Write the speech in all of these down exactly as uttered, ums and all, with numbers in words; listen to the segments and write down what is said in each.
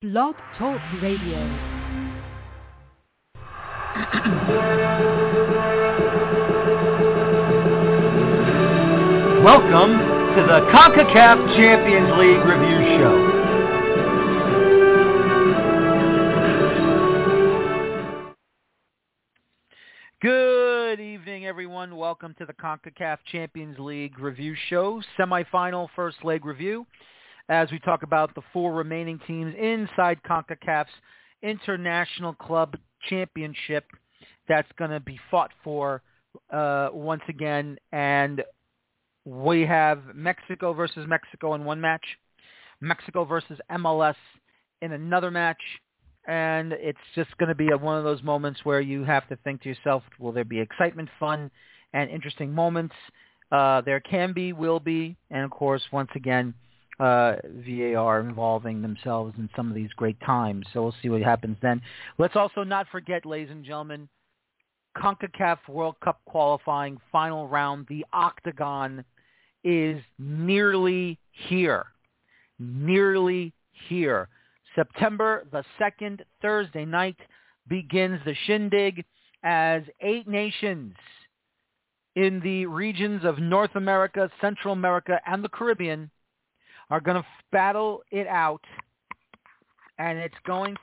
Blog Talk Radio. Welcome to the CONCACAF Champions League Review Show. Good evening, everyone. Welcome to the CONCACAF Champions League Review Show, semifinal first leg review, as we talk about the four remaining teams inside CONCACAF's International Club Championship that's going to be fought for uh, once again. And we have Mexico versus Mexico in one match, Mexico versus M L S in another match, and it's just going to be a, one of those moments where you have to think to yourself, will there be excitement, fun, and interesting moments? Uh, there can be, will be, and of course, once again, uh, V A R involving themselves in some of these great times. So we'll see what happens then. Let's also not forget, ladies and gentlemen, CONCACAF World Cup qualifying final round, the Octagon, is nearly here. Nearly here. September the second, Thursday night, begins the shindig as eight nations in the regions of North America, Central America, and the Caribbean are going to battle it out, and it's going to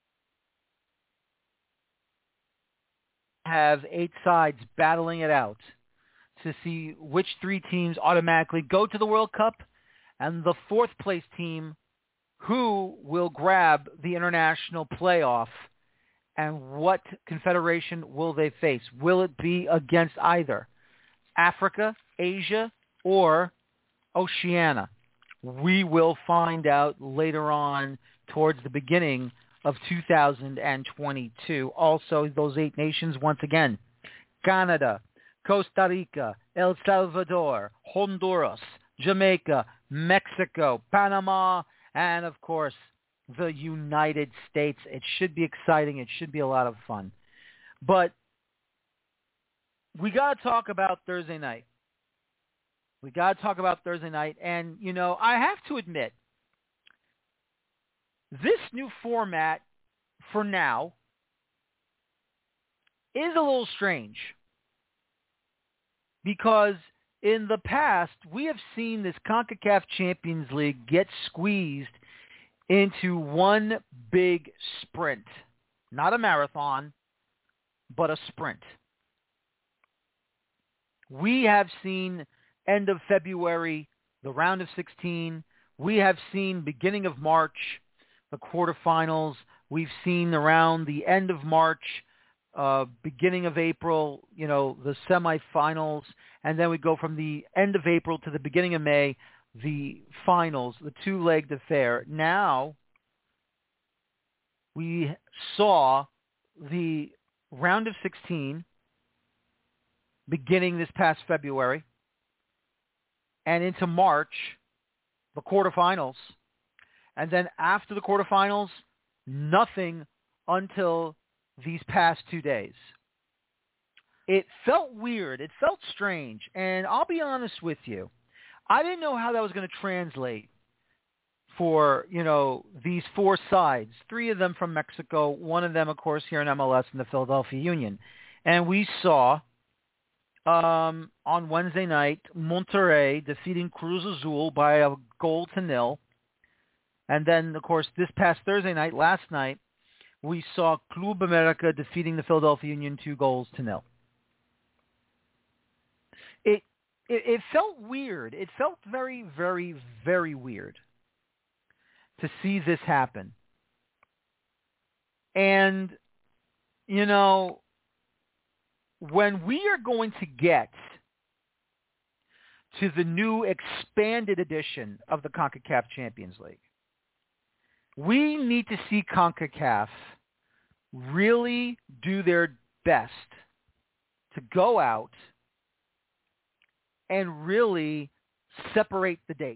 have eight sides battling it out to see which three teams automatically go to the World Cup, and the fourth place team who will grab the international playoff, and what confederation will they face? Will it be against either Africa, Asia, or Oceania? We will find out later on towards the beginning of two thousand twenty-two. Also, those eight nations, once again, Canada, Costa Rica, El Salvador, Honduras, Jamaica, Mexico, Panama, and, of course, the United States. It should be exciting. It should be a lot of fun. But we got to talk about Thursday night. We got to talk about Thursday night. And, you know, I have to admit, this new format, for now, is a little strange. Because in the past, we have seen this CONCACAF Champions League get squeezed into one big sprint. Not a marathon, but a sprint. We have seen end of February, the round of sixteen. We have seen beginning of March, the quarterfinals. We've seen around the end of March, uh, beginning of April, you know, the semifinals. And then we go from the end of April to the beginning of May, the finals, the two-legged affair. Now, we saw the round of sixteen beginning this past February, and into March, the quarterfinals. And then after the quarterfinals, nothing until these past two days. It felt weird. It felt strange. And I'll be honest with you. I didn't know how that was going to translate for, you know, these four sides. Three of them from Mexico. One of them, of course, here in M L S in the Philadelphia Union. And we saw um, on Wednesday night, Monterrey defeating Cruz Azul by a goal to nil. And then, of course, this past Thursday night, last night, we saw Club America defeating the Philadelphia Union two goals to nil. It, it it felt weird. It felt very, very, very weird to see this happen. And, you know, when we are going to get to the new expanded edition of the CONCACAF Champions League, we need to see CONCACAF really do their best to go out and really separate the dates.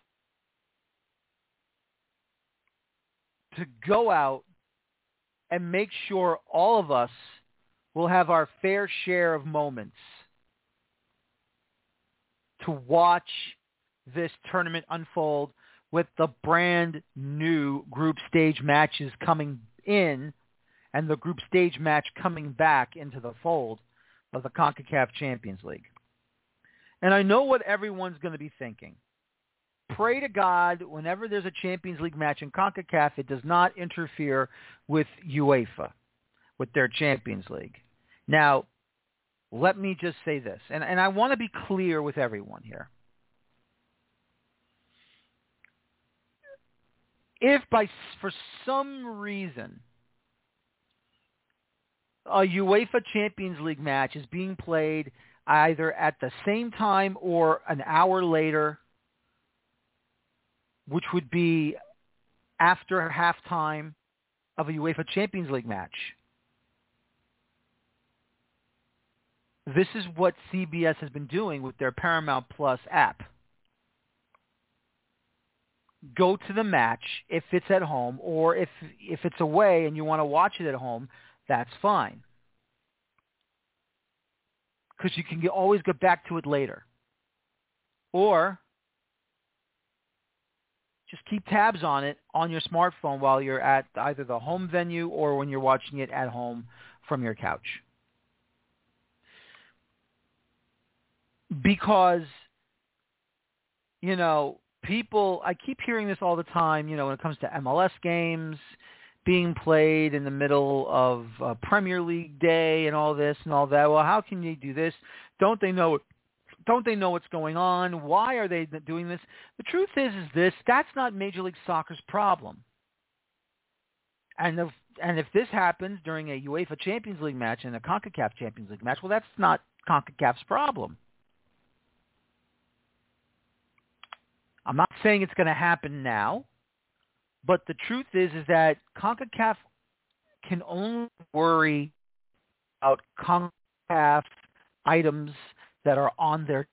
To go out and make sure all of us will have our fair share of moments to watch this tournament unfold with the brand new group stage matches coming in and the group stage match coming back into the fold of the CONCACAF Champions League. And I know what everyone's going to be thinking. Pray to God, whenever there's a Champions League match in CONCACAF, it does not interfere with UEFA, with their Champions League. Now, let me just say this, and, and I want to be clear with everyone here. If by for some reason a UEFA Champions League match is being played either at the same time or an hour later, which would be after halftime of a UEFA Champions League match, this is what C B S has been doing with their Paramount Plus app. Go to the match if it's at home, or if if it's away and you want to watch it at home, that's fine. Because you can get, always get back to it later. Or just keep tabs on it on your smartphone while you're at either the home venue or when you're watching it at home from your couch. Because, you know, people, I keep hearing this all the time, you know, when it comes to M L S games being played in the middle of uh, Premier League Day and all this and all that. Well, how can you do this? Don't they know Don't they know what's going on? Why are they doing this? The truth is, is this, that's not Major League Soccer's problem. And if, and if this happens during a UEFA Champions League match and a CONCACAF Champions League match, well, that's not CONCACAF's problem. I'm not saying it's going to happen now, but the truth is, is that CONCACAF can only worry about CONCACAF items that are on their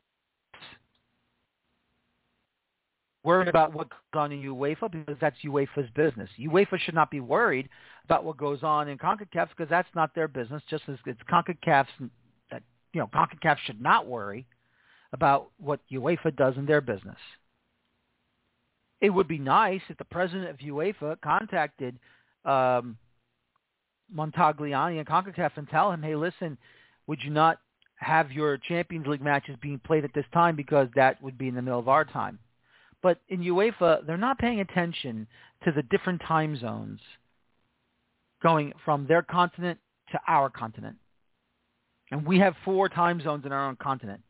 worried about what goes on in UEFA because that's UEFA's business. UEFA should not be worried about what goes on in CONCACAF because that's not their business. Just as it's CONCACAF's that you know CONCACAF should not worry about what UEFA does in their business. It would be nice if the president of UEFA contacted um, Montagliani and CONCACAF and tell him, hey, listen, would you not have your Champions League matches being played at this time because that would be in the middle of our time. But in UEFA, they're not paying attention to the different time zones going from their continent to our continent. And we have four time zones in our own continent.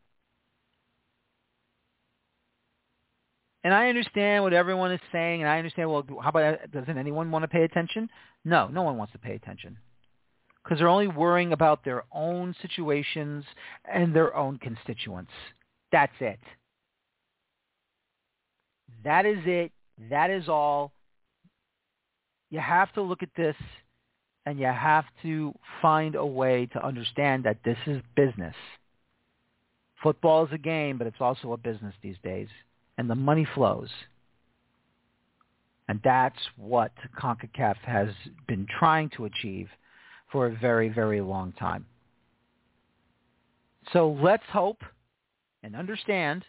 And I understand what everyone is saying, and I understand, well, how about, doesn't anyone want to pay attention? No, no one wants to pay attention. Because they're only worrying about their own situations and their own constituents. That's it. That is it. That is all. You have to look at this, and you have to find a way to understand that this is business. Football is a game, but it's also a business these days. And the money flows. And that's what CONCACAF has been trying to achieve for a very, very long time. So let's hope and understand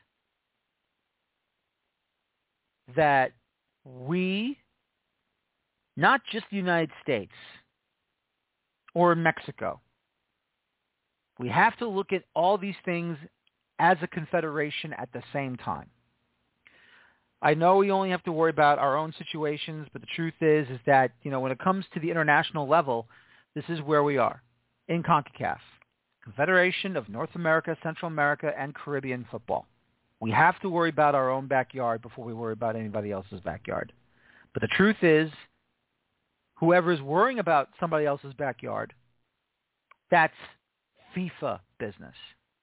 that we, not just the United States or Mexico, we have to look at all these things as a confederation at the same time. I know we only have to worry about our own situations, but the truth is, is that, you know, when it comes to the international level, this is where we are in CONCACAF, Confederation of North America, Central America, and Caribbean Football. We have to worry about our own backyard before we worry about anybody else's backyard. But the truth is, whoever is worrying about somebody else's backyard, that's FIFA business.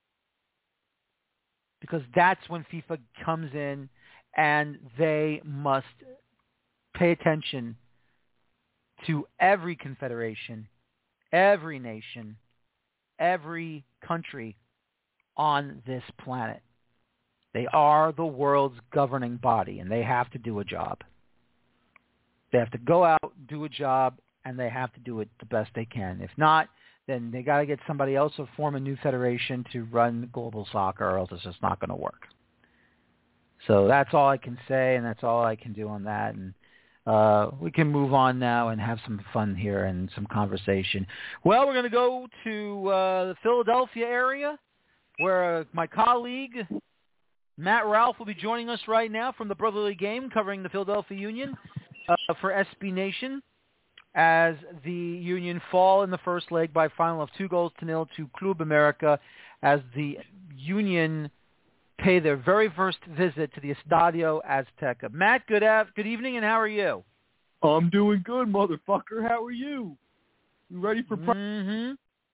Because that's when FIFA comes in and they must pay attention to every confederation, every nation, every country on this planet. They are the world's governing body, and they have to do a job. They have to go out, do a job, and they have to do it the best they can. If not, then they got to get somebody else to form a new federation to run global soccer, or else it's just not going to work. So that's all I can say, and that's all I can do on that. And uh, we can move on now and have some fun here and some conversation. Well, we're going to go to uh, the Philadelphia area, where uh, my colleague Matt Ralph will be joining us right now from the Brotherly Game, covering the Philadelphia Union uh, for S B Nation, as the Union fall in the first leg by a final of two goals to nil to Club America, as the Union pay their very first visit to the Estadio Azteca. Matt, good av- good evening, and how are you? I'm doing good, motherfucker. How are you? You ready for practice? Mm-hmm.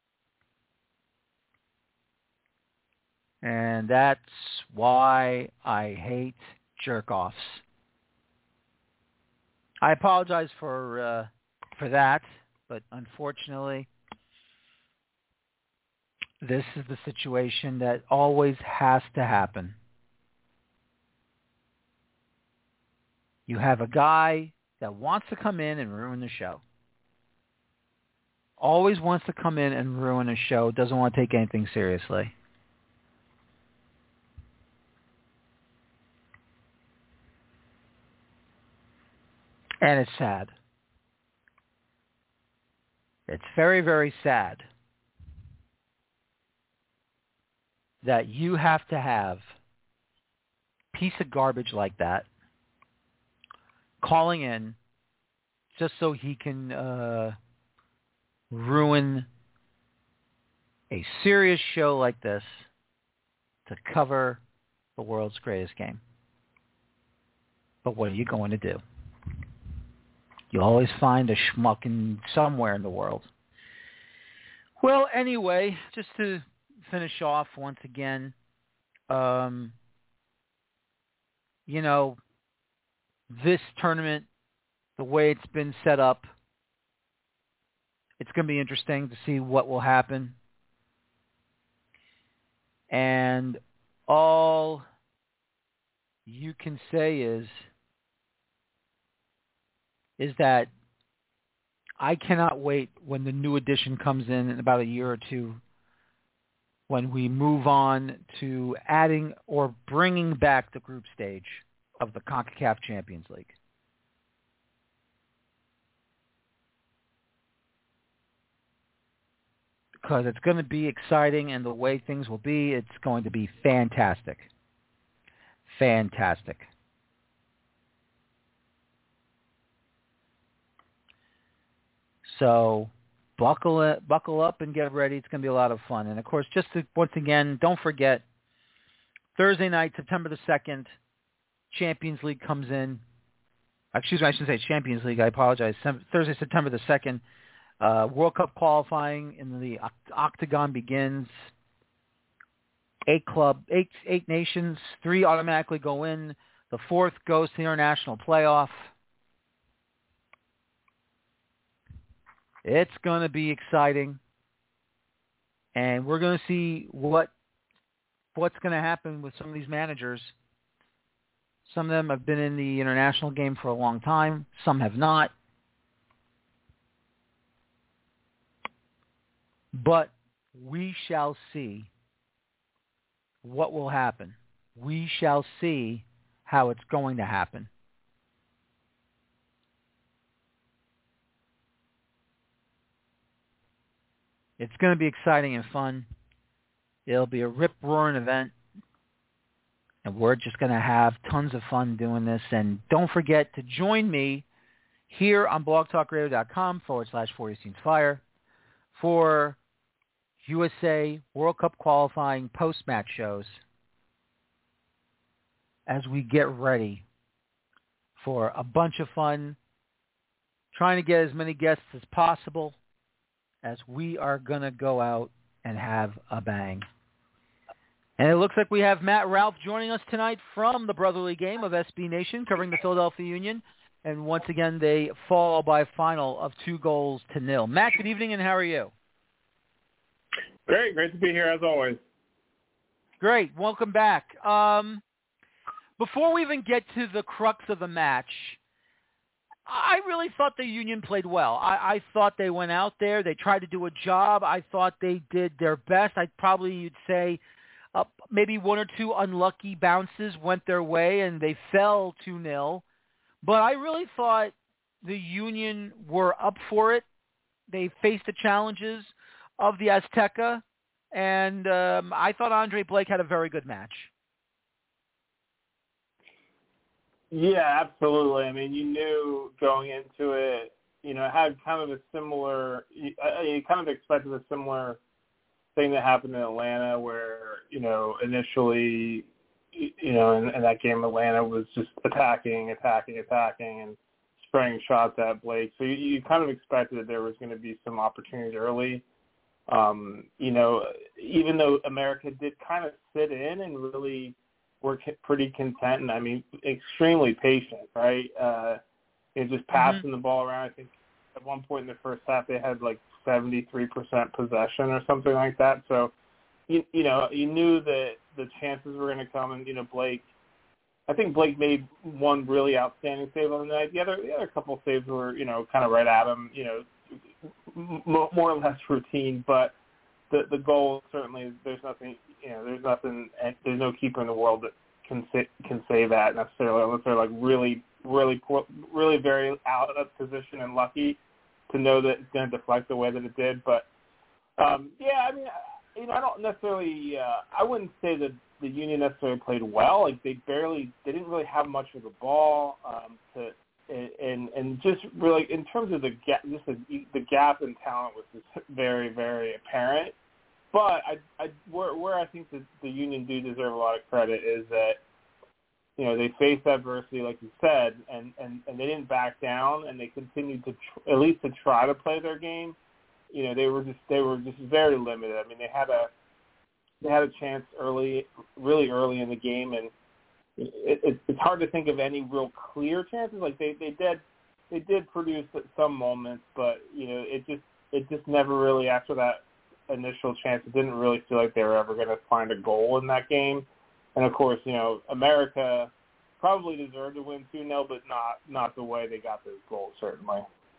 And that's why I hate jerk-offs. I apologize for uh, for that, but unfortunately, this is the situation that always has to happen. You have a guy that wants to come in and ruin the show. Always wants to come in and ruin a show, doesn't want to take anything seriously. And it's sad. It's very, very sad that you have to have a piece of garbage like that calling in just so he can uh, ruin a serious show like this to cover the world's greatest game. But what are you going to do? You always find a schmuck in somewhere in the world. Well, anyway, just to finish off once again, um, you know, this tournament, the way it's been set up, it's going to be interesting to see what will happen. And all you can say is, is that I cannot wait when the new edition comes in in about a year or two, when we move on to adding or bringing back the group stage of the CONCACAF Champions League. Because it's going to be exciting, and the way things will be, it's going to be fantastic. Fantastic. So buckle it, buckle up and get ready. It's going to be a lot of fun. And, of course, just to, once again, don't forget, Thursday night, September the second, Champions League comes in. Excuse me, I shouldn't say Champions League. I apologize. Thursday, September the second, uh, World Cup qualifying in the Octagon begins. Eight club, eight eight nations, three automatically go in. The fourth goes to the international playoff. It's going to be exciting, and we're going to see what what's going to happen with some of these managers. Some of them have been in the international game for a long time. Some have not. But we shall see what will happen. We shall see how it's going to happen. It's going to be exciting and fun. It'll be a rip-roaring event. And we're just going to have tons of fun doing this. And don't forget to join me here on blogtalkradio.com forward slash forty Scenes Fire for U S A World Cup qualifying post-match shows as we get ready for a bunch of fun, trying to get as many guests as possible, as we are going to go out and have a bang. And it looks like we have Matt Ralph joining us tonight from the Brotherly Game of S B Nation, covering the Philadelphia Union. And once again, they fall by a final of two goals to nil. Matt, good evening, and how are you? Great. Great to be here, as always. Great. Welcome back. Um, before we even get to the crux of the match, I really thought the Union played well. I, I thought they went out there. They tried to do a job. I thought they did their best. I'd probably, you'd say, uh, maybe one or two unlucky bounces went their way and they fell two nil. But I really thought the Union were up for it. They faced the challenges of the Azteca, and um, I thought Andre Blake had a very good match. Yeah, absolutely. I mean, you knew going into it, you know, it had kind of a similar, you, you kind of expected a similar thing that happened in Atlanta where, you know, initially, you know, in, in that game, Atlanta was just attacking, attacking, attacking, and spraying shots at Blake. So you, you kind of expected that there was going to be some opportunities early. Um, you know, even though America did kind of sit in and really were pretty content and, I mean, extremely patient, right? Uh, you know, just passing mm-hmm. the ball around. I think at one point in the first half they had like seventy-three percent possession or something like that. So, you, you know, you knew that the chances were going to come. And, you know, Blake, I think Blake made one really outstanding save on the night. The other, the other couple of saves were, you know, kind of right at him, you know, m- more or less routine. But the the goal certainly, there's nothing, you know, there's nothing, there's no keeper in the world that can say, can say that necessarily, unless they're like really, really, really very out of position and lucky to know that it's going to deflect the way that it did. But um, yeah, I mean, you know, I don't necessarily, uh, I wouldn't say that the Union necessarily played well. Like they barely, they didn't really have much of the ball um, to, and and just really in terms of the gap, just the, the gap in talent was just very, very apparent. But I, I, where, where I think that the Union do deserve a lot of credit is that, you know, they faced adversity, like you said, and, and, and they didn't back down, and they continued to tr- at least to try to play their game. You know, they were just they were just very limited. I mean, they had a they had a chance early, really early in the game, and it, it, it's hard to think of any real clear chances. Like they, they did they did produce at some moments, but you know, it just it just never really after that initial chance, it didn't really feel like they were ever going to find a goal in that game. And, of course, you know, America probably deserved to win two nil, but not not the way they got those goals, certainly.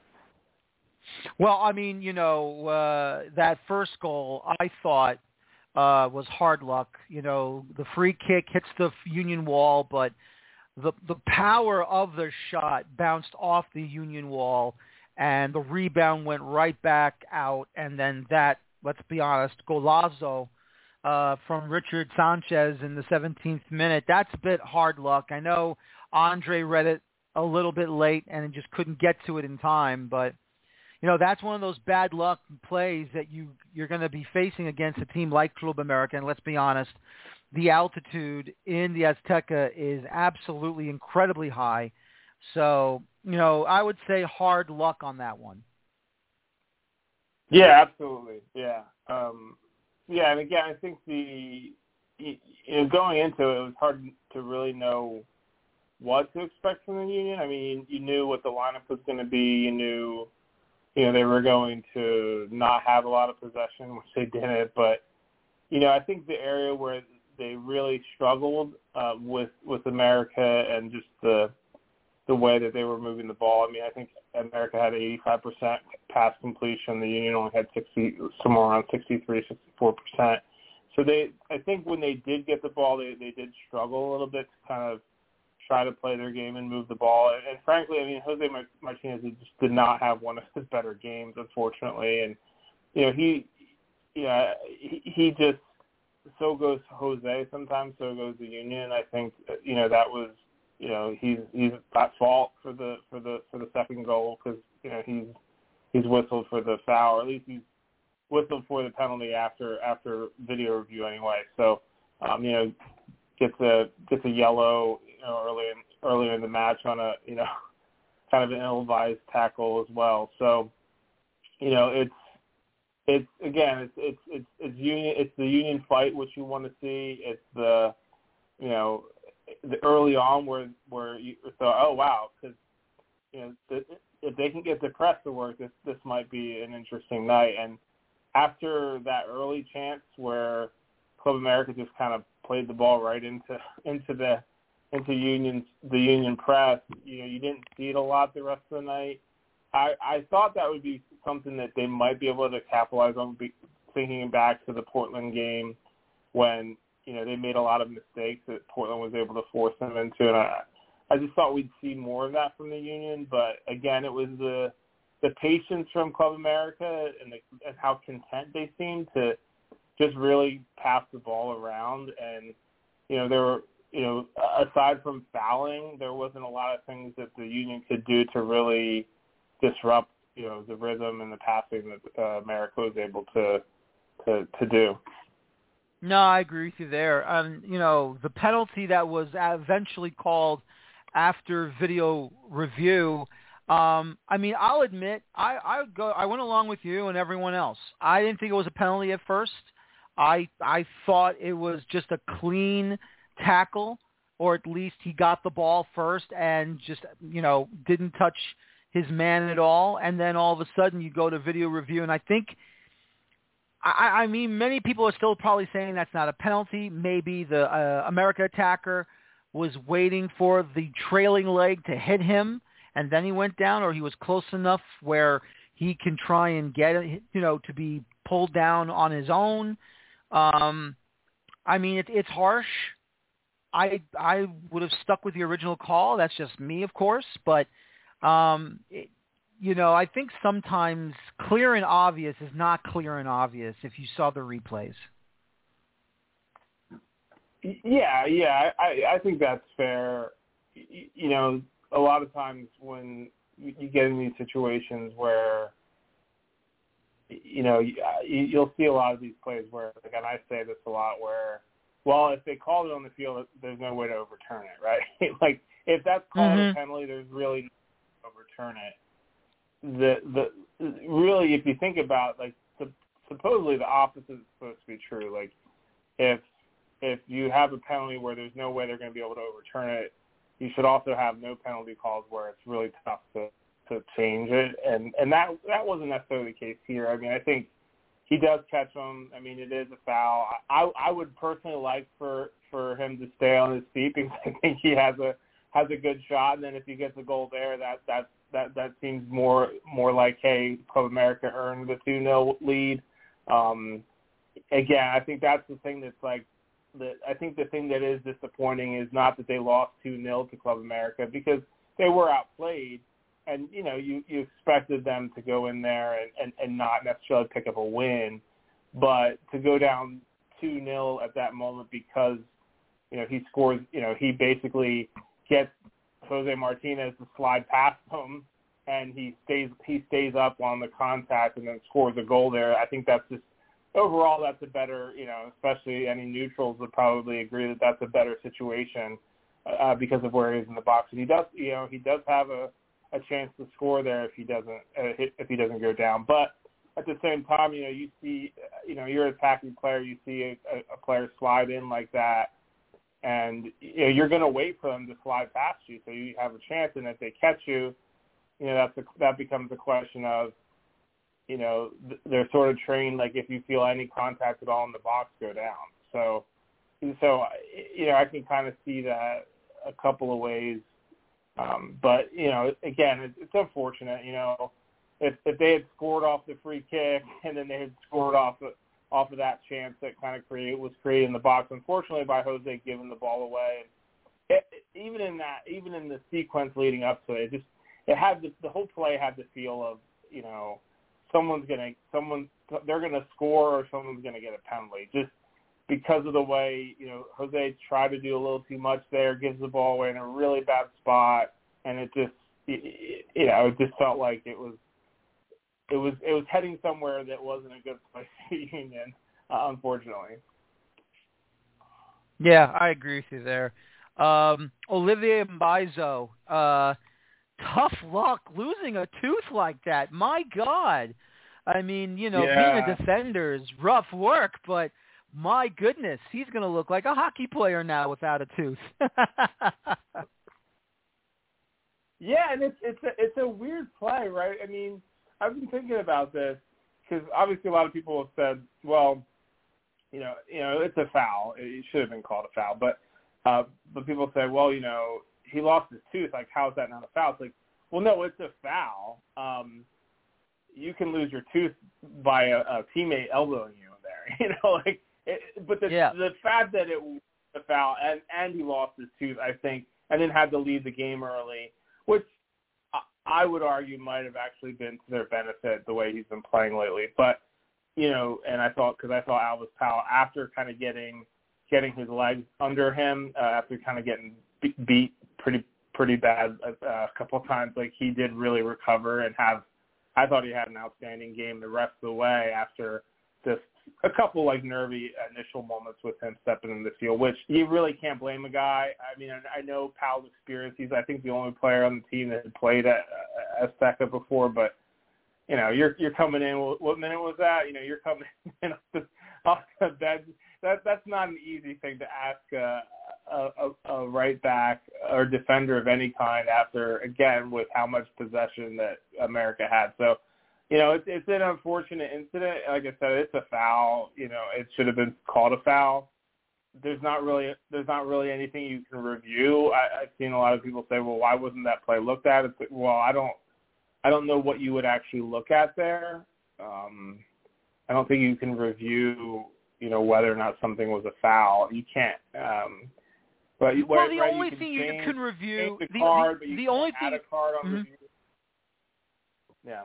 Well, I mean, you know, uh, that first goal I thought uh, was hard luck. You know, the free kick hits the Union wall, but the the power of the shot bounced off the Union wall, and the rebound went right back out, and then that, let's be honest, golazo uh, from Richard Sanchez in the seventeenth minute. That's a bit hard luck. I know Andre read it a little bit late and just couldn't get to it in time, but you know, that's one of those bad luck plays that you, you're going to be facing against a team like Club America. And let's be honest, the altitude in the Azteca is absolutely incredibly high. So, you know, I would say hard luck on that one. Yeah, absolutely. Yeah. Um, yeah, and again, I think the, you know, going into it, it was hard to really know what to expect from the Union. I mean, you knew what the lineup was going to be. You knew, you know, they were going to not have a lot of possession, which they didn't. But, you know, I think the area where they really struggled uh, with with America and just the the way that they were moving the ball. I mean, I think America had eighty-five percent pass completion. The Union only had sixty, somewhere around sixty-three, sixty-four percent. So they, I think when they did get the ball, they, they did struggle a little bit to kind of try to play their game and move the ball. And, and frankly, I mean, Jose Martinez just did not have one of his better games, unfortunately. And, you know, he, yeah, he, he just, so goes Jose sometimes, so goes the Union. And I think, you know, that was, you know, he's he's at fault for the for the for the second goal because you know he's he's whistled for the foul, or at least he's whistled for the penalty after after video review anyway. So um, you know, gets a gets a yellow you know early in, earlier in the match on a you know kind of an ill-advised tackle as well. So you know it's it's again it's it's it's it's union it's the Union fight which you want to see. It's the you know. The early on where where you thought, oh wow, because you know the, if they can get the press to work, this this might be an interesting night. And after that early chance where Club America just kind of played the ball right into into the into Union the Union press, you know, you didn't see it a lot the rest of the night. I I thought that would be something that they might be able to capitalize on. Be, thinking back to the Portland game when you know, they made a lot of mistakes that Portland was able to force them into. And I, I just thought we'd see more of that from the Union. But, again, it was the the patience from Club America and, the, and how content they seemed to just really pass the ball around. And, you know, there were, you know, aside from fouling, there wasn't a lot of things that the Union could do to really disrupt, you know, the rhythm and the passing that uh, America was able to, to to do. No, I agree with you there. Um, you know, the penalty that was eventually called after video review, um, I mean, I'll admit, I, I would go. I went along with you and everyone else. I didn't think it was a penalty at first. I I thought it was just a clean tackle, or at least he got the ball first and just, you know, didn't touch his man at all. And then all of a sudden you go to video review, and I think, I, I mean, many people are still probably saying that's not a penalty. Maybe the uh, America attacker was waiting for the trailing leg to hit him, and then he went down, or he was close enough where he can try and get it, you know, to be pulled down on his own. Um, I mean, it, it's harsh. I I would have stuck with the original call. That's just me, of course. But, um, it, you know, I think sometimes clear and obvious is not clear and obvious if you saw the replays. Yeah, yeah, I, I think that's fair. You know, a lot of times when you get in these situations where, you know, you'll see a lot of these plays where, like, and I say this a lot, where, well, if they called it on the field, there's no way to overturn it, right? Like, if that's called mm-hmm. a penalty, there's really no way to overturn it. The the really, if you think about, like, the, supposedly the opposite is supposed to be true. Like, if if you have a penalty where there's no way they're going to be able to overturn it, you should also have no penalty calls where it's really tough to, to change it. And and that that wasn't necessarily the case here. I mean, I think he does catch him. I mean, it is a foul. I I would personally like for, for him to stay on his feet because I think he has a has a good shot. And then if he gets a goal there, that that that, that seems more more like, hey, Club America earned the two nil lead. Um, again, I think that's the thing that's like, The, I think the thing that is disappointing is not that they lost two nil to Club America, because they were outplayed, and, you know, you, you expected them to go in there and, and, and not necessarily pick up a win, but to go down two nil at that moment because, you know, he scores, you know, he basically gets Jose Martinez to slide past him, and he stays he stays up on the contact and then scores a goal there. I think that's just, overall, that's a better, you know, especially any neutrals would probably agree that that's a better situation uh, because of where he is in the box. And he does, you know, he does have a, a chance to score there if he doesn't uh, hit, if he doesn't go down. But at the same time, you know, you see, you know, you're an attacking player, you see a, a player slide in like that, and you know, you're going to wait for them to slide past you so you have a chance. And if they catch you, you know, that's a, that becomes a question of, you know, they're sort of trained, like, if you feel any contact at all in the box, go down. So, so you know, I can kind of see that a couple of ways. Um, but, you know, again, it's, it's unfortunate, you know, if, if they had scored off the free kick and then they had scored off of, off of that chance that kind of create, was created in the box, unfortunately, by Jose giving the ball away. It, even in that, even in the sequence leading up to it, it just, it had the, the whole play had the feel of, you know, someone's gonna someone they're gonna score or someone's gonna get a penalty, just because of the way, you know, Jose tried to do a little too much there, gives the ball away in a really bad spot, and it just it, you know it just felt like it was it was it was heading somewhere that wasn't a good place for Union, uh, unfortunately. Yeah, I agree with you there. Um, Olivier Mbaizo, uh tough luck losing a tooth like that. My God. I mean, you know, yeah. being a defender is rough work, but my goodness, he's going to look like a hockey player now without a tooth. Yeah, and it's it's a, it's a weird play, right? I mean, I've been thinking about this because obviously a lot of people have said, well, you know, you know, it's a foul. It should have been called a foul, but uh, but people say, well, you know, he lost his tooth. Like, how is that not a foul? It's like, well, no, it's a foul. Um, you can lose your tooth by a, a teammate elbowing you in there. You know, like, It, but the yeah. the fact that it was a foul and and he lost his tooth, I think, and then had to leave the game early, which I would argue might have actually been to their benefit the way he's been playing lately. But you know, and I thought because I thought Alvis Powell after kind of getting getting his legs under him uh, after kind of getting beat pretty pretty bad uh, a couple of times, like he did really recover and have. I thought he had an outstanding game the rest of the way after just a couple like nervy initial moments with him stepping in the field, which you really can't blame a guy. I mean, I know Powell's experience. He's, I think, the only player on the team that had played at Azteca before, but, you know, you're you're coming in. What minute was that? You know, you're coming in off the, off the bench. That, that's not an easy thing to ask a, a, a right back or defender of any kind after, again, with how much possession that America had. So, you know, it's, it's an unfortunate incident. Like I said, it's a foul. You know, it should have been called a foul. There's not really there's not really anything you can review. I, I've seen a lot of people say, well, why wasn't that play looked at? It's, well, I don't I don't know what you would actually look at there. Um, I don't think you can review, you know, whether or not something was a foul. You can't. Um, but well, right, the right, only you thing change, you can review the the, card, the, but you the can't only add thing a card on mm-hmm. review. Yeah.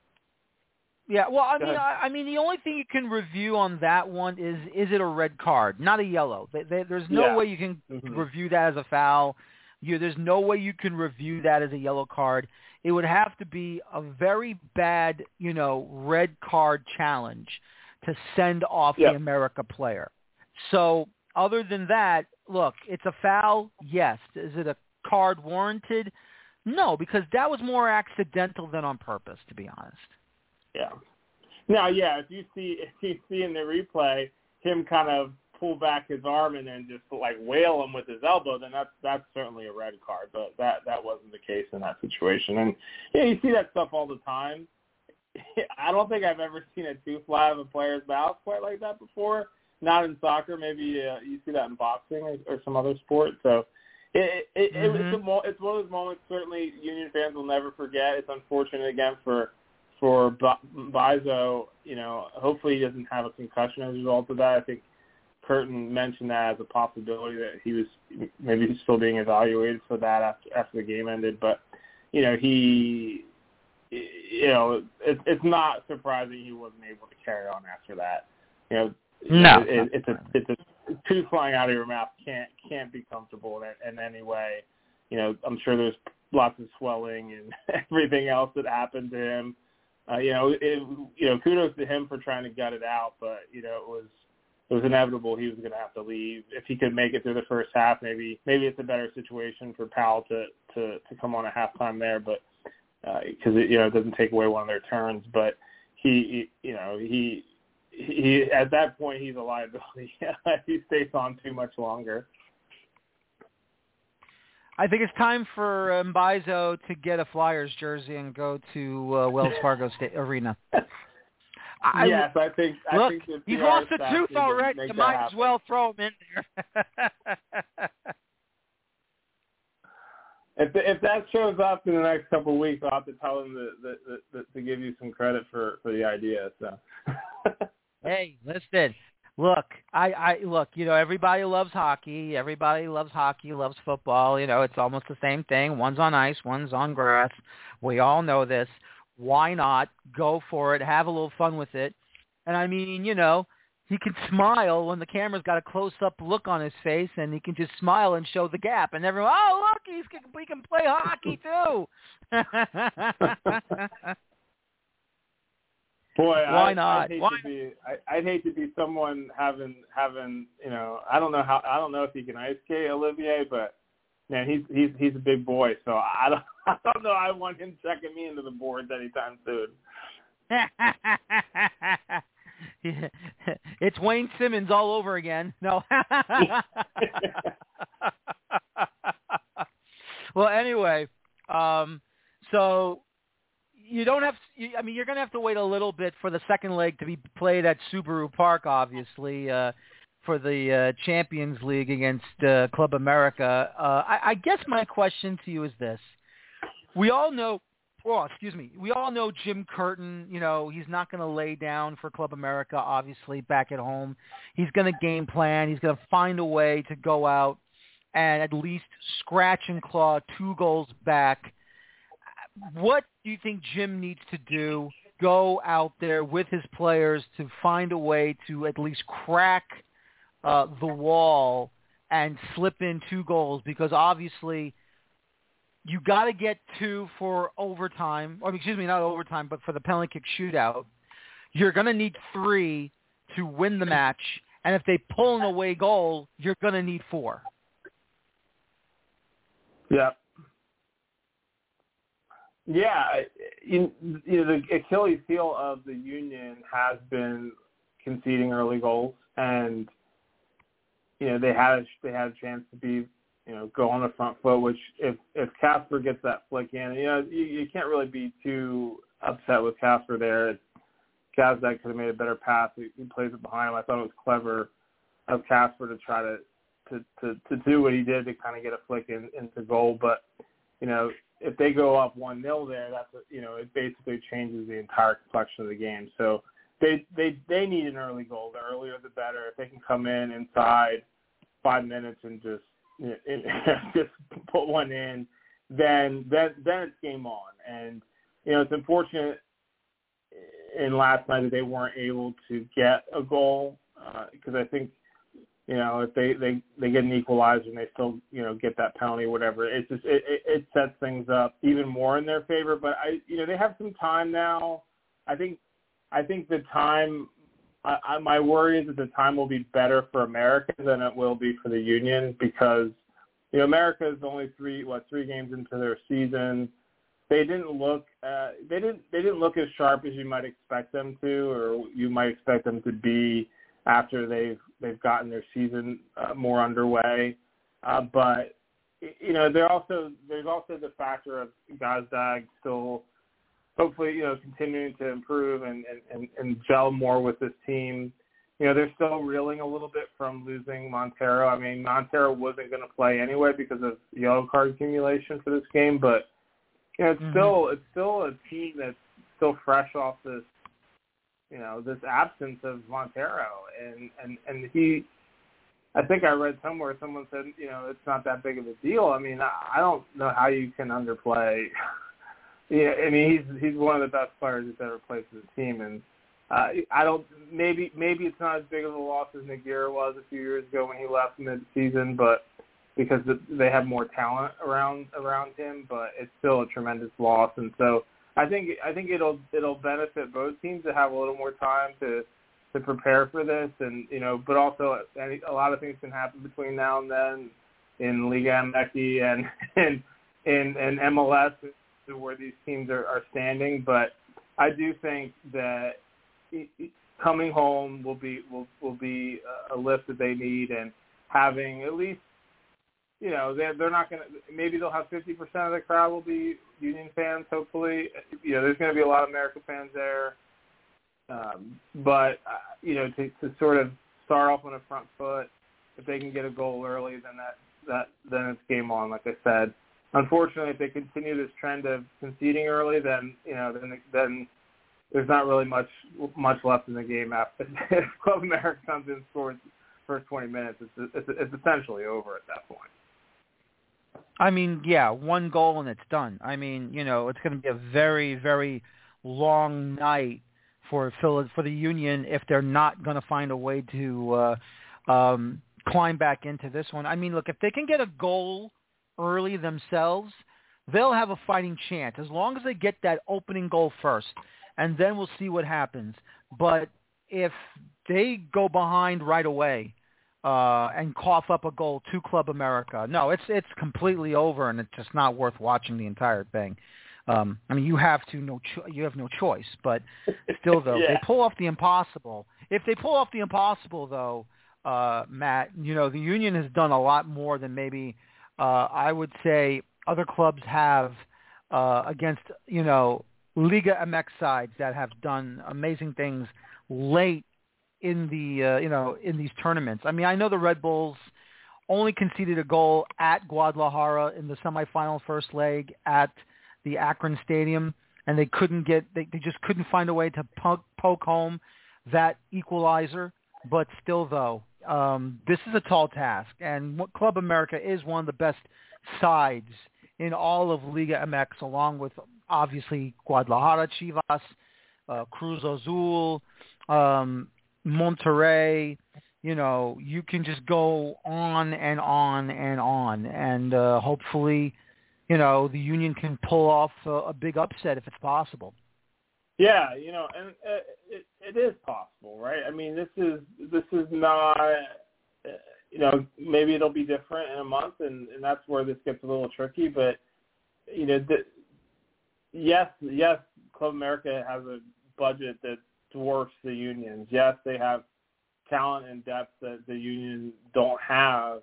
Yeah, well, I Go mean, I, I mean, the only thing you can review on that one is is it a red card, not a yellow. They, they, there's no yeah. way you can mm-hmm. review that as a foul. You, there's no way you can review that as a yellow card. It would have to be a very bad, you know, red card challenge to send off yep. the America player. So other than that, look, it's a foul, yes. Is it a card warranted? No, because that was more accidental than on purpose, to be honest. Yeah. Now, yeah, if you see if you see in the replay him kind of pull back his arm and then just like wail him with his elbow, then that's that's certainly a red card. But that that wasn't the case in that situation. And yeah, you see that stuff all the time. I don't think I've ever seen a tooth fly out of a player's mouth quite like that before. Not in soccer, maybe uh, you see that in boxing or, or some other sport. So it, it, mm-hmm. it it's a mo- it's one of those moments certainly Union fans will never forget. It's unfortunate again for. For Mbaizo, you know, hopefully he doesn't have a concussion as a result of that. I think Curtin mentioned that as a possibility that he was maybe he's still being evaluated for that after after the game ended. But you know, he, you know, it, it's not surprising he wasn't able to carry on after that. You know, no, it, it, it's a it's a tooth flying out of your mouth can't can't be comfortable in, in any way. You know, I'm sure there's lots of swelling and everything else that happened to him. Uh, you know, it, you know, kudos to him for trying to gut it out, but you know, it was it was inevitable he was going to have to leave. If he could make it through the first half, maybe maybe it's a better situation for Powell to to, to come on at halftime there, but because uh, it you know it doesn't take away one of their turns. But he, he you know he he at that point he's a liability if he stays on too much longer. I think it's time for Mbaizo to get a Flyers jersey and go to uh, Wells Fargo State Arena. I, yes, I think. I look, think he's lost a tooth already. You might as well throw him in there. if if that shows up in the next couple of weeks, I'll have to tell him to, to, to, to give you some credit for, for the idea. So. Hey, listen. Look, I, I look, you know, everybody loves hockey. Everybody loves hockey, loves football. You know, it's almost the same thing. One's on ice, one's on grass. We all know this. Why not go for it? Have a little fun with it. And I mean, you know, he can smile when the camera's got a close-up look on his face, and he can just smile and show the gap. And everyone, oh, look, he's he can play hockey too. Boy, why I, not? I'd hate Why? to be. I, I'd hate to be someone having having you know. I don't know how. I don't know if he can ice skate, Olivier, but man, he's he's he's a big boy. So I don't. I don't know. I want him checking me into the boards anytime soon. It's Wayne Simmons all over again. No. Well, anyway, um, so. You don't have. I mean, you're going to have to wait a little bit for the second leg to be played at Subaru Park, obviously, uh, for the uh, Champions League against uh, Club America. Uh, I, I guess my question to you is this: we all know well, excuse me. We all know Jim Curtin, you know, he's not going to lay down for Club America, obviously, back at home. He's going to game plan. He's going to find a way to go out and at least scratch and claw two goals back. What do you think Jim needs to do? Go out there with his players to find a way to at least crack uh, the wall and slip in two goals, because obviously you got to get two for overtime, or excuse me, not overtime, but for the penalty kick shootout. You're going to need three to win the match, and if they pull an away goal, you're going to need four. Yeah. Yeah, you, you know, the Achilles heel of the Union has been conceding early goals, and you know they had a, they had a chance to be, you know, go on the front foot. Which if if Casper gets that flick in, you know, you, you can't really be too upset with Casper there. Gazdag could have made a better pass. He, he plays it behind him. I thought it was clever of Casper to try to to, to, to do what he did to kind of get a flick in, into goal, but you know. If they go up one nil there, that's a, you know, it basically changes the entire complexion of the game. So they they they need an early goal. The earlier the better. If they can come in inside five minutes and just you know, just put one in, then then then it's game on. And you know, it's unfortunate in last night that they weren't able to get a goal because uh, I think. You know, if they, they, they get an equalizer and they still, you know, get that penalty or whatever, it just it, it, it sets things up even more in their favor. But I, you know, they have some time now. I think I think the time. I, I, my worry is that the time will be better for America than it will be for the Union because, you know, America is only three what three games into their season. They didn't look uh, they didn't they didn't look as sharp as you might expect them to, or you might expect them to be after they've they've gotten their season uh, more underway. Uh, but, you know, they're also, there's also the factor of Gazdag still hopefully, you know, continuing to improve and, and, and gel more with this team. You know, they're still reeling a little bit from losing Montero. I mean, Montero wasn't going to play anyway because of yellow card accumulation for this game, but, you know, it's mm-hmm. still it's still a team that's still fresh off this, you know, this absence of Montero. And, and, and he, I think I read somewhere someone said, you know, it's not that big of a deal. I mean, I, I don't know how you can underplay. Yeah, I mean, he's he's one of the best players that's ever played for the team. And uh, I don't, maybe maybe it's not as big of a loss as Nogueira was a few years ago when he left mid-season, but because they have more talent around around him, but it's still a tremendous loss. And so I think I think it'll it'll benefit both teams to have a little more time to to prepare for this, and you know, but also any, a lot of things can happen between now and then in Liga M X and and in in M L S where these teams are, are standing. But I do think that coming home will be will will be a lift that they need, and having at least, you know, they're, they're not going to, maybe they'll have fifty percent of the crowd will be Union fans, hopefully. You know, there's going to be a lot of American fans there. Um, but, uh, you know, to, to sort of start off on a front foot, if they can get a goal early, then that, that then it's game on, like I said. Unfortunately, if they continue this trend of conceding early, then, you know, then then there's not really much much left in the game after. If Club America comes in and scores the first twenty minutes, it's, it's, it's essentially over at that point. I mean, yeah, one goal and it's done. I mean, you know, it's going to be a very, very long night for for the Union if they're not going to find a way to uh, um, climb back into this one. I mean, look, if they can get a goal early themselves, they'll have a fighting chance as long as they get that opening goal first, and then we'll see what happens. But if they go behind right away uh, and cough up a goal to Club America, no, it's it's completely over, and it's just not worth watching the entire thing. Um, I mean, you have to no cho- you have no choice, but still, though, yeah. they pull off the impossible. If they pull off the impossible, though, uh, Matt, you know, the Union has done a lot more than maybe uh, I would say other clubs have uh, against, you know, Liga M X sides that have done amazing things late in the uh, you know in these tournaments. I mean, I know the Red Bulls only conceded a goal at Guadalajara in the semifinal first leg at the Akron Stadium, and they couldn't get they, they just couldn't find a way to poke, poke home that equalizer. But still, though, um, this is a tall task, and Club America is one of the best sides in all of Liga M X, along with obviously Guadalajara Chivas, uh, Cruz Azul, um, Monterrey. You know, you can just go on and on and on, and uh, hopefully, you know, the Union can pull off a, a big upset if it's possible. Yeah, you know, and uh, it, it is possible, right? I mean, this is this is not, uh, you know, maybe it'll be different in a month, and, and that's where this gets a little tricky. But you know, the, yes, yes, Club America has a budget that dwarfs the Unions. Yes, they have talent and depth that the Union don't have,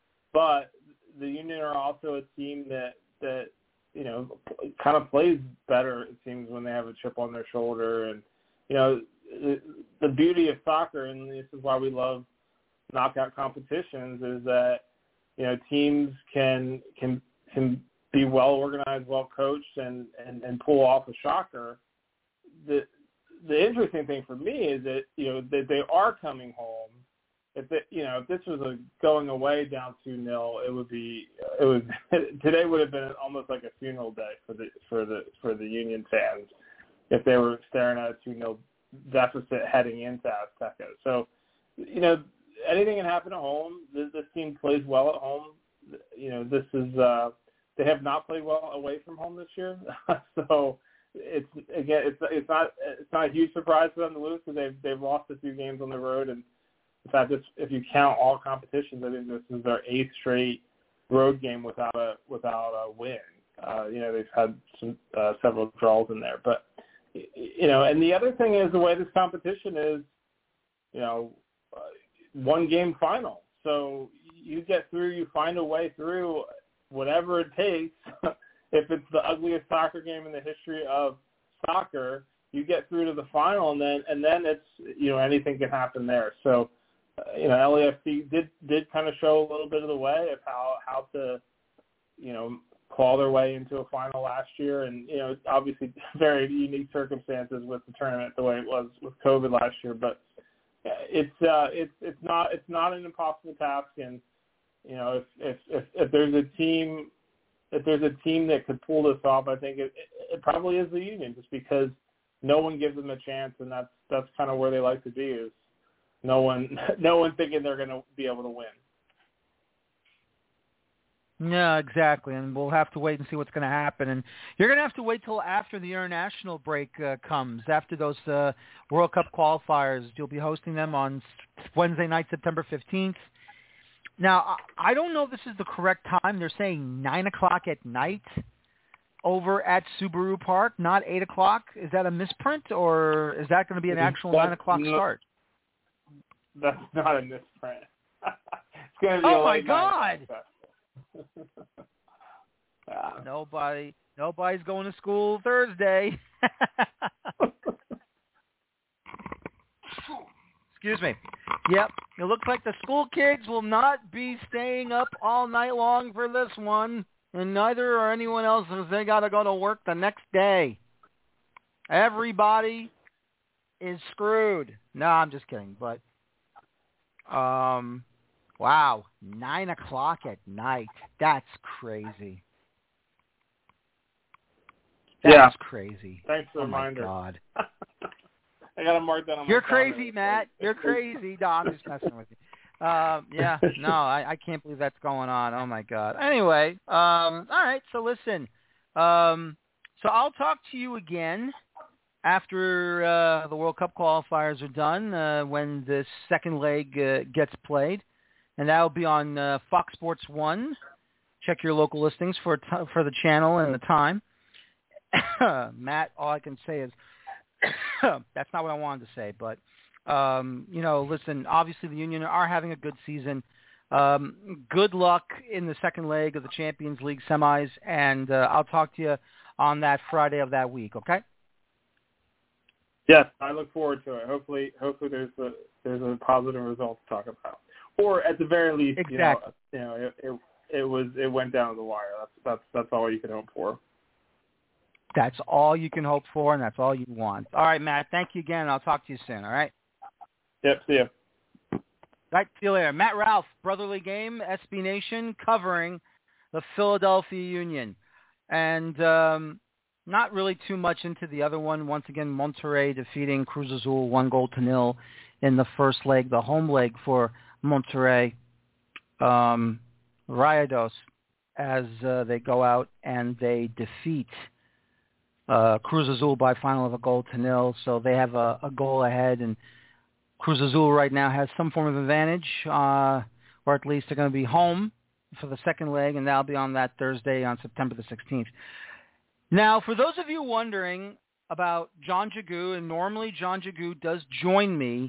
but the Union are also a team that that. you know, kind of plays better, it seems, when they have a chip on their shoulder. And, you know, the, the beauty of soccer, and this is why we love knockout competitions, is that, you know, teams can can can be well organized, well coached, and, and, and pull off a shocker. The the interesting thing for me is that, you know, that they are coming home. If it, you know, if this was a going away down two nil, it would be it would today would have been almost like a funeral day for the for the for the Union fans if they were staring at a two nil deficit heading into Azteca. So, you know, anything can happen at home. This, this team plays well at home. You know, this is uh, they have not played well away from home this year. So it's again, it's it's not it's not a huge surprise for them to lose because they've they've lost a few games on the road. And in fact, if, if you count all competitions, I think this is their eighth straight road game without a without a win. Uh, you know, they've had some uh, several draws in there, but you know, and the other thing is the way this competition is, you know, uh, one game final. So you get through, you find a way through, whatever it takes. If it's the ugliest soccer game in the history of soccer, you get through to the final, and then and then it's, you know, anything can happen there. So. Uh, you know, L A F C did did kind of show a little bit of the way of how, how to, you know, claw their way into a final last year. And, you know, obviously very unique circumstances with the tournament the way it was with COVID last year. But it's uh, it's it's not it's not an impossible task. And, you know, if if if, if there's a team if there's a team that could pull this off, I think it, it probably is the Union, just because no one gives them a chance, and that's that's kind of where they like to be, is No one, no one thinking they're going to be able to win. Yeah, exactly, and we'll have to wait and see what's going to happen. And you're going to have to wait till after the international break uh, comes, after those uh, World Cup qualifiers. You'll be hosting them on Wednesday night, September fifteenth. Now, I don't know if this is the correct time. They're saying nine o'clock at night over at Subaru Park, not eight o'clock. Is that a misprint, or is that going to be an actual That's nine o'clock no, start? That's not a misprint. It's going to be oh, a my late God. yeah. Nobody, nobody's going to school Thursday. Excuse me. Yep, it looks like the school kids will not be staying up all night long for this one, and neither are anyone else, because they got to go to work the next day. Everybody is screwed. No, I'm just kidding, but um, wow, nine o'clock at night. That's crazy. That's yeah. crazy. Thanks for the oh reminder. My God. I got to mark that on my You're calendar. crazy, Matt. You're crazy. No, I'm just messing with you. Um, yeah, no, I, I can't believe that's going on. Oh, my God. Anyway, um, all right, so listen. Um, so I'll talk to you again after uh, the World Cup qualifiers are done, uh, when the second leg uh, gets played, and that will be on uh, Fox Sports one. Check your local listings for t- for the channel and the time. Matt, all I can say is that's not what I wanted to say, but, um, you know, listen, obviously the Union are having a good season. Um, good luck in the second leg of the Champions League semis, and uh, I'll talk to you on that Friday of that week, okay? Yes, I look forward to it. Hopefully, hopefully there's a there's a positive result to talk about, or at the very least, exactly. you know, you know, it, it it was it went down to the wire. That's that's that's all you can hope for. That's all you can hope for, and that's all you want. All right, Matt, thank you again, and I'll talk to you soon, all right? Yep, see ya. All right, see you later. Matt Ralph, Brotherly Game, S B Nation, covering the Philadelphia Union. And um, not really too much into the other one. Once again, Monterrey defeating Cruz Azul one goal to nil in the first leg, the home leg for Monterrey. Um, Rayados, as uh, they go out and they defeat uh, Cruz Azul by a final of a goal to nil. So they have a, a goal ahead, and Cruz Azul right now has some form of advantage, uh, or at least they're going to be home for the second leg, and that'll be on that Thursday on September the sixteenth. Now, for those of you wondering about John Jagu, and normally John Jagu does join me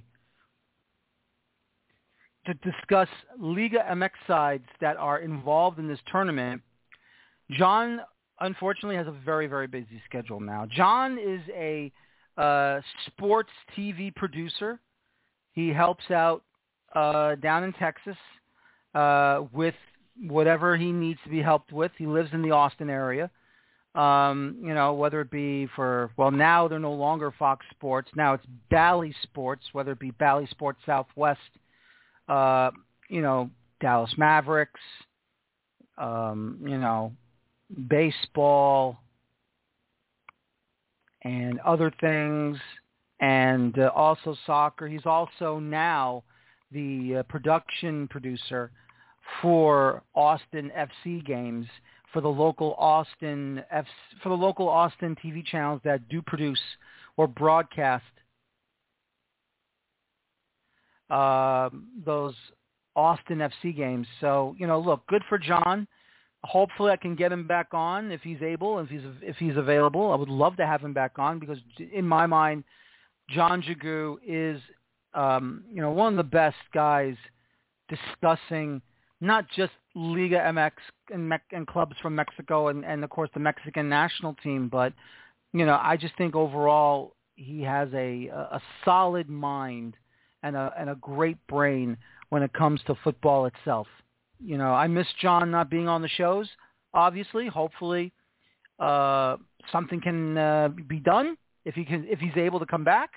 to discuss Liga M X sides that are involved in this tournament, John unfortunately has a very, very busy schedule now. John is a uh, sports T V producer. He helps out uh, down in Texas uh, with whatever he needs to be helped with. He lives in the Austin area. Um, you know, whether it be for, well, now they're no longer Fox Sports. Now it's Bally Sports, whether it be Bally Sports Southwest, uh, you know, Dallas Mavericks, um, you know, baseball, and other things, and uh, also soccer. He's also now the uh, production producer for Austin F C games for the local Austin F for the local Austin T V channels that do produce or broadcast uh, those Austin F C games. So, you know, look, good for John. Hopefully I can get him back on if he's able, if he's if he's available. I would love to have him back on because in my mind, John Jagu is, um, you know, one of the best guys discussing not just Liga M X and, Me- and clubs from Mexico and, and, of course, the Mexican national team, but, you know, I just think overall he has a, a solid mind and a, and a great brain when it comes to football itself. You know, I miss John not being on the shows, obviously. Hopefully uh, something can uh, be done if he can, if he's able to come back.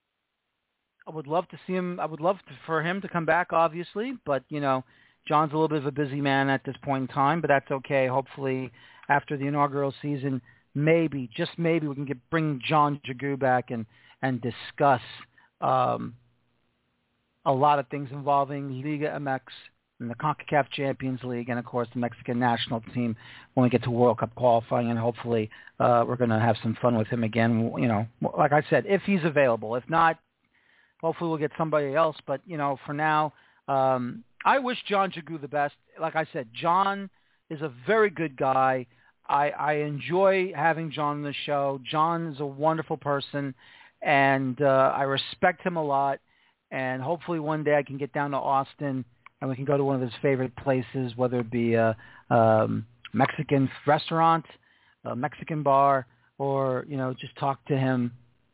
I would love to see him. I would love to, for him to come back, obviously, but, you know, John's a little bit of a busy man at this point in time, but that's okay. Hopefully after the inaugural season, maybe, just maybe we can get bring John Jagu back and, and discuss um, a lot of things involving Liga M X and the CONCACAF Champions League and, of course, the Mexican national team when we get to World Cup qualifying, and hopefully uh, we're going to have some fun with him again. You know, like I said, if he's available. If not, hopefully we'll get somebody else. But, you know, for now, um, I wish John Jagu the best. Like I said, John is a very good guy. I, I enjoy having John on the show. John is a wonderful person, and uh, I respect him a lot. And hopefully one day I can get down to Austin and we can go to one of his favorite places, whether it be a um, Mexican restaurant, a Mexican bar, or, you know, just talk to him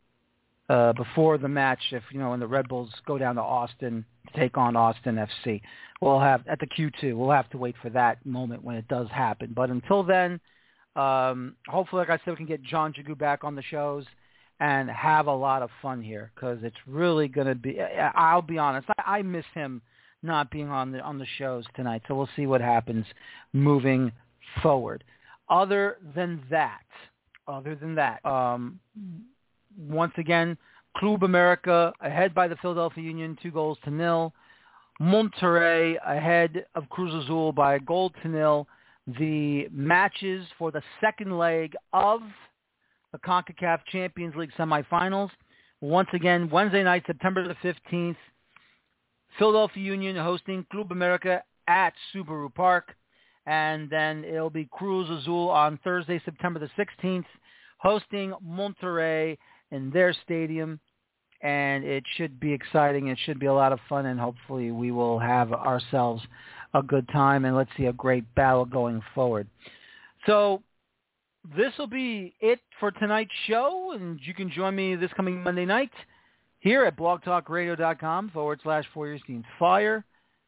uh, before the match if, you know, when the Red Bulls go down to Austin to take on Austin F C. We'll have, at the Q two, we'll have to wait for that moment when it does happen. But until then, um, hopefully, like I said, we can get John Jagu back on the shows and have a lot of fun here because it's really going to be, I'll be honest, I, I miss him not being on the on the shows tonight. So we'll see what happens moving forward. Other than that, other than that, um, once again, Club America ahead by the Philadelphia Union, two goals to nil. Monterrey ahead of Cruz Azul by a goal to nil. The matches for the second leg of the CONCACAF Champions League semifinals. Once again, Wednesday night, September the fifteenth, Philadelphia Union hosting Club America at Subaru Park. And then it'll be Cruz Azul on Thursday, September the sixteenth, hosting Monterrey in their stadium. And it should be exciting. It should be a lot of fun, and hopefully we will have ourselves a good time. And let's see a great battle going forward. So this will be it for tonight's show, and you can join me this coming Monday night here at blogtalkradio.com forward slash Feuerstein Fire.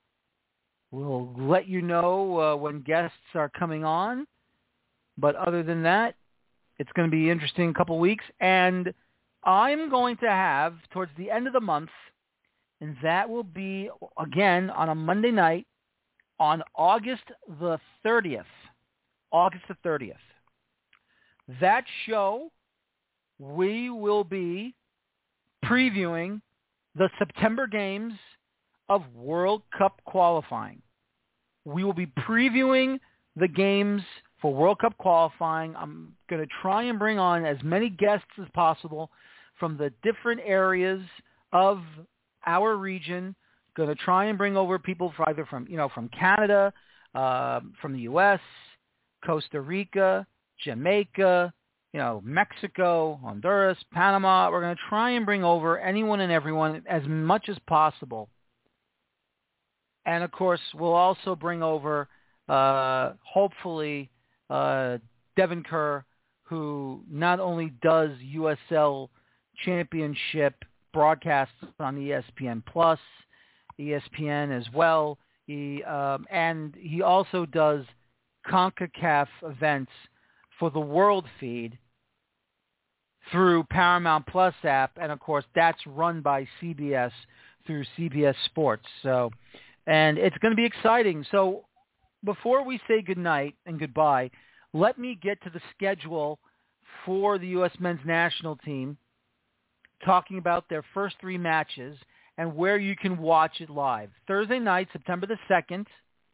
We'll let you know uh, when guests are coming on. But other than that, It's going to be an interesting couple of weeks. And I'm going to have, towards the end of the month, and that will be, again, on a Monday night, on August the thirtieth. August the thirtieth. That show, we will be previewing the September games of World Cup qualifying. We will be previewing the games for World Cup qualifying. I'm going to try and bring on as many guests as possible from the different areas of our region. Going to try and bring over people for either from, you know, from Canada, uh, from the U S, Costa Rica, Jamaica, you know, Mexico, Honduras, Panama. We're going to try and bring over anyone and everyone as much as possible. And, of course, we'll also bring over, uh, hopefully, uh, Devin Kerr, who not only does U S L Championship broadcasts on E S P N Plus, E S P N as well, he um, and he also does CONCACAF events for the World Feed through Paramount Plus app, and of course that's run by C B S through C B S Sports. So, and it's going to be exciting. So, before we say goodnight and goodbye, let me get to the schedule for the U S men's national team, talking about their first three matches and where you can watch it live. Thursday night, September the second,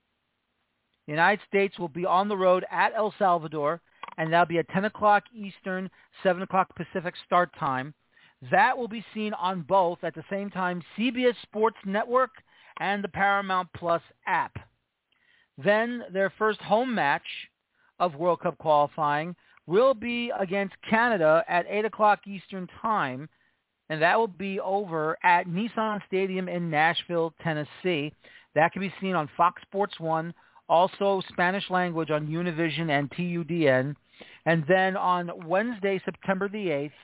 the United States will be on the road at El Salvador, and that'll be at ten o'clock Eastern, seven o'clock Pacific start time. That will be seen on both at the same time, C B S Sports Network and the Paramount Plus app. Then their first home match of World Cup qualifying will be against Canada at eight o'clock Eastern time, and that will be over at Nissan Stadium in Nashville, Tennessee. That can be seen on Fox Sports one, also Spanish language on Univision and T U D N. And then on Wednesday, September the eighth,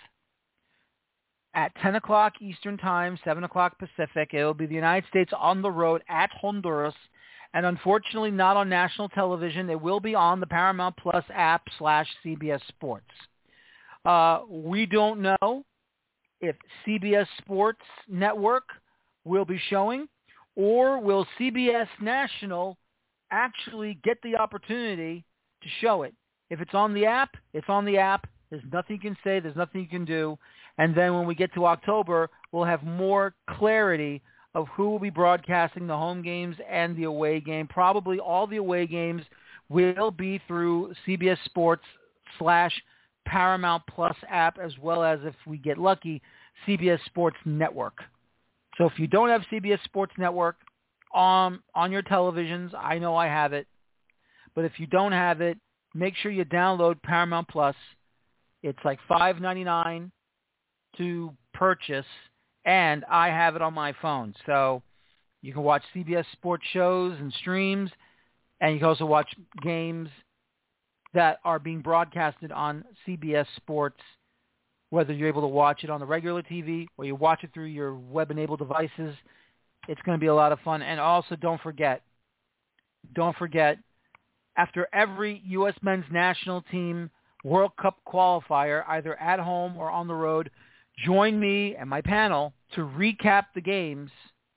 at ten o'clock Eastern time, seven o'clock Pacific, it will be the United States on the road at Honduras. And unfortunately not on national television. It will be on the Paramount Plus app slash C B S Sports. Uh, we don't know if C B S Sports Network will be showing, or will C B S National actually get the opportunity to show it. If it's on the app, it's on the app. There's nothing you can say. There's nothing you can do. And then when we get to October, we'll have more clarity of who will be broadcasting the home games and the away game. Probably all the away games will be through C B S Sports slash Paramount Plus app, as well as, if we get lucky, C B S Sports Network. So if you don't have C B S Sports Network on, on your televisions, I know I have it, but if you don't have it, make sure you download Paramount Plus. It's like five ninety-nine to purchase, and I have it on my phone. So you can watch C B S Sports shows and streams, and you can also watch games that are being broadcasted on C B S Sports, whether you're able to watch it on the regular T V or you watch it through your web-enabled devices. It's going to be a lot of fun. And also don't forget, don't forget, after every U S men's national team World Cup qualifier, either at home or on the road, join me and my panel to recap the games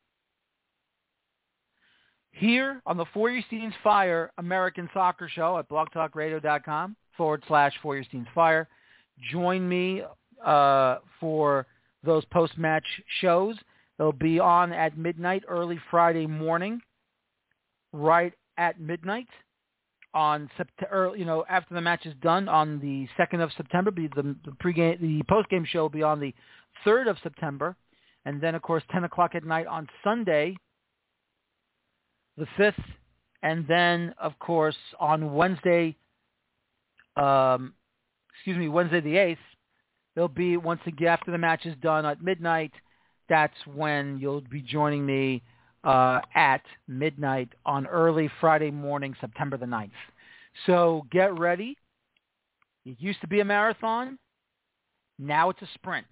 here on the For Your Steens Fire American Soccer Show at blogtalkradio.com forward slash For Your Steens Fire. Join me uh, for those post-match shows. They'll be on at midnight, early Friday morning, right at midnight. On September, you know, after the match is done on the second of September, be the, the pregame, the postgame show will be on the third of September, and then of course ten o'clock at night on Sunday, the fifth, and then of course on Wednesday, um, excuse me, Wednesday the eighth, there'll be, once again after the match is done at midnight. That's when you'll be joining me Uh, at midnight on early Friday morning, September the ninth. So get ready. It used to be a marathon. Now it's a sprint.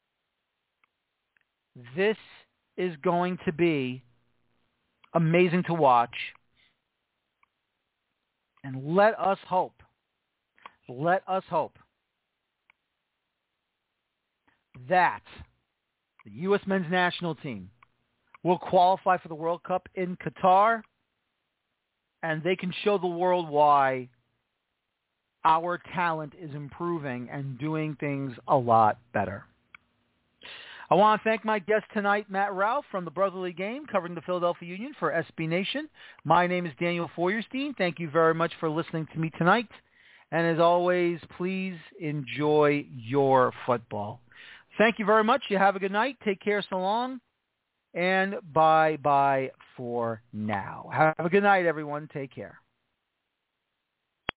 This is going to be amazing to watch. And let us hope, let us hope that the U S men's national team will qualify for the World Cup in Qatar, and they can show the world why our talent is improving and doing things a lot better. I want to thank my guest tonight, Matt Ralph from the Brotherly Game, covering the Philadelphia Union for S B Nation. My name is Daniel Feuerstein. Thank you very much for listening to me tonight. And as always, please enjoy your football. Thank you very much. You have a good night. Take care so long. And bye-bye for now. Have a good night, everyone. Take care.